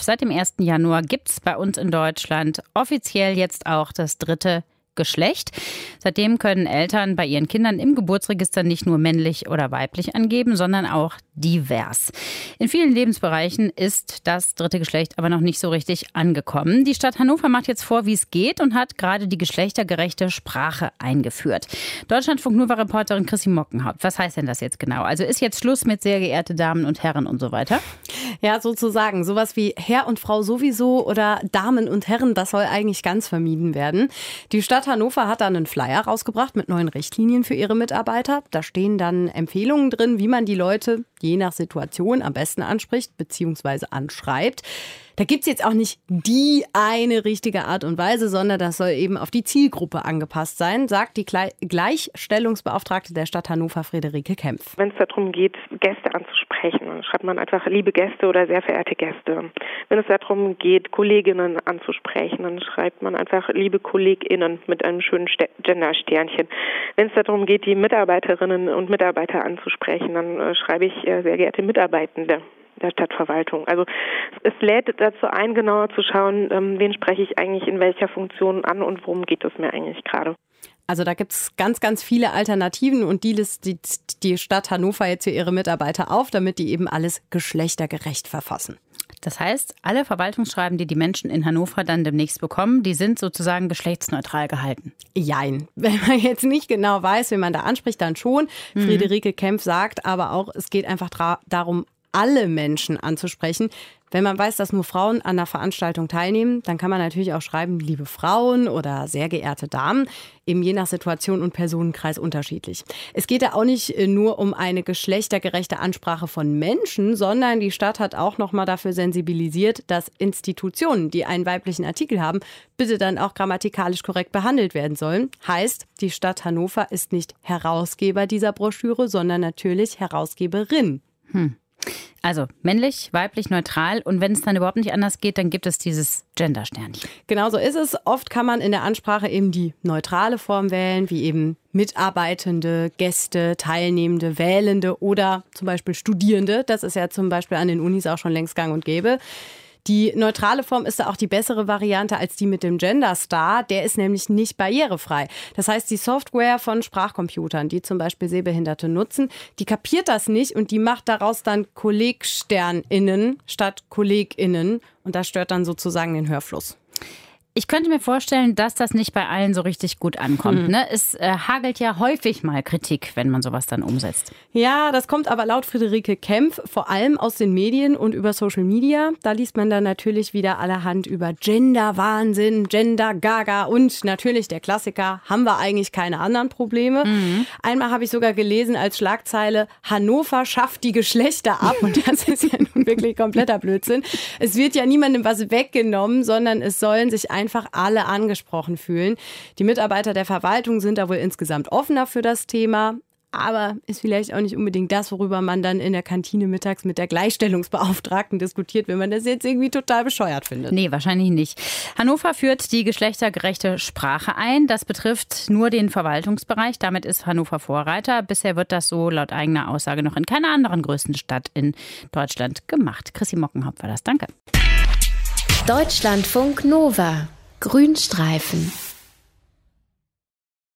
Seit dem 1. Januar gibt es bei uns in Deutschland offiziell jetzt auch das dritte Geschlecht. Seitdem können Eltern bei ihren Kindern im Geburtsregister nicht nur männlich oder weiblich angeben, sondern auch divers. In vielen Lebensbereichen ist das dritte Geschlecht aber noch nicht so richtig angekommen. Die Stadt Hannover macht jetzt vor, wie es geht und hat gerade die geschlechtergerechte Sprache eingeführt. Deutschlandfunk-Nova-Reporterin Chrissy Mockenhaupt, was heißt denn das jetzt genau? Also ist jetzt Schluss mit sehr geehrte Damen und Herren und so weiter? Ja, sozusagen. Sowas wie Herr und Frau sowieso oder Damen und Herren, das soll eigentlich ganz vermieden werden. Die Stadt Hannover hat dann einen Flyer rausgebracht mit neuen Richtlinien für ihre Mitarbeiter. Da stehen dann Empfehlungen drin, wie man die Leute je nach Situation am besten anspricht bzw. anschreibt. Da gibt's jetzt auch nicht die eine richtige Art und Weise, sondern das soll eben auf die Zielgruppe angepasst sein, sagt die Gleichstellungsbeauftragte der Stadt Hannover, Friederike Kempf. Wenn es darum geht, Gäste anzusprechen, dann schreibt man einfach liebe Gäste oder sehr verehrte Gäste. Wenn es darum geht, Kolleginnen anzusprechen, dann schreibt man einfach liebe KollegInnen mit einem schönen Gender-Sternchen. Wenn es darum geht, die Mitarbeiterinnen und Mitarbeiter anzusprechen, dann schreibe ich sehr geehrte Mitarbeitende der Stadtverwaltung. Also es lädt dazu ein, genauer zu schauen, wen spreche ich eigentlich in welcher Funktion an und worum geht es mir eigentlich gerade. Also da gibt es ganz, ganz viele Alternativen und die listet die Stadt Hannover jetzt für ihre Mitarbeiter auf, damit die eben alles geschlechtergerecht verfassen. Das heißt, alle Verwaltungsschreiben, die die Menschen in Hannover dann demnächst bekommen, die sind sozusagen geschlechtsneutral gehalten. Jein. Wenn man jetzt nicht genau weiß, wen man da anspricht, dann schon. Friederike Kempf sagt aber auch, es geht einfach darum, alle Menschen anzusprechen. Wenn man weiß, dass nur Frauen an der Veranstaltung teilnehmen, dann kann man natürlich auch schreiben, liebe Frauen oder sehr geehrte Damen, eben je nach Situation und Personenkreis unterschiedlich. Es geht ja auch nicht nur um eine geschlechtergerechte Ansprache von Menschen, sondern die Stadt hat auch nochmal dafür sensibilisiert, dass Institutionen, die einen weiblichen Artikel haben, bitte dann auch grammatikalisch korrekt behandelt werden sollen. Heißt, die Stadt Hannover ist nicht Herausgeber dieser Broschüre, sondern natürlich Herausgeberin. Also männlich, weiblich, neutral und wenn es dann überhaupt nicht anders geht, dann gibt es dieses Gender-Sternchen. Genau so ist es. Oft kann man in der Ansprache eben die neutrale Form wählen, wie eben Mitarbeitende, Gäste, Teilnehmende, Wählende oder zum Beispiel Studierende. Das ist ja zum Beispiel an den Unis auch schon längst gang und gäbe. Die neutrale Form ist da auch die bessere Variante als die mit dem Gender-Star. Der ist nämlich nicht barrierefrei. Das heißt, die Software von Sprachcomputern, die zum Beispiel Sehbehinderte nutzen, die kapiert das nicht und die macht daraus dann KollegsternInnen statt KollegInnen. Und das stört dann sozusagen den Hörfluss. Ich könnte mir vorstellen, dass das nicht bei allen so richtig gut ankommt. Ne? Es hagelt ja häufig mal Kritik, wenn man sowas dann umsetzt. Ja, das kommt aber laut Friederike Kempf vor allem aus den Medien und über Social Media. Da liest man dann natürlich wieder allerhand über Gender-Wahnsinn, Gender-Gaga und natürlich der Klassiker, haben wir eigentlich keine anderen Probleme. Einmal habe ich sogar gelesen als Schlagzeile, Hannover schafft die Geschlechter ab. Und das ist ja nun wirklich kompletter Blödsinn. Es wird ja niemandem was weggenommen, sondern es sollen sich einfach alle angesprochen fühlen. Die Mitarbeiter der Verwaltung sind da wohl insgesamt offener für das Thema. Aber ist vielleicht auch nicht unbedingt das, worüber man dann in der Kantine mittags mit der Gleichstellungsbeauftragten diskutiert, wenn man das jetzt irgendwie total bescheuert findet. Nee, wahrscheinlich nicht. Hannover führt die geschlechtergerechte Sprache ein. Das betrifft nur den Verwaltungsbereich. Damit ist Hannover Vorreiter. Bisher wird das so laut eigener Aussage noch in keiner anderen größten Stadt in Deutschland gemacht. Chrissy Mockenhaupt war das. Danke. Deutschlandfunk Nova. Grünstreifen.